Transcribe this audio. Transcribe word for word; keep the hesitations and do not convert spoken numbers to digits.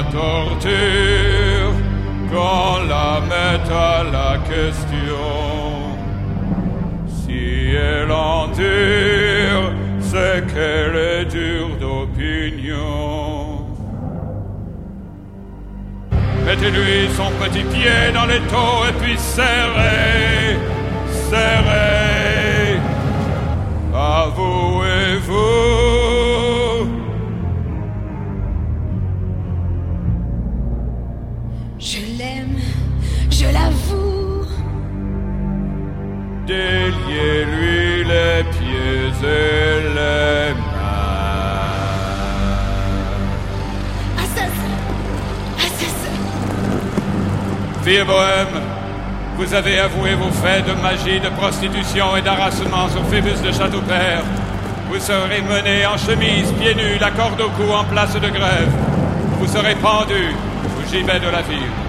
torture qu'on la mette à la question. Si elle endure, c'est qu'elle est dure d'opinion. Mettez-lui son petit pied dans l'étau et puis serrez, serrez. Avouez-vous. Je l'aime, je l'avoue. Déliez-lui les pieds et les mains. Assassin, assassin. Fille bohème, vous avez avoué vos faits de magie, de prostitution et d'harassement sur Phébus de Châteaupers. Vous serez mené en chemise, pieds nus, la corde au cou en place de grève. Vous serez pendu au gibet de la ville.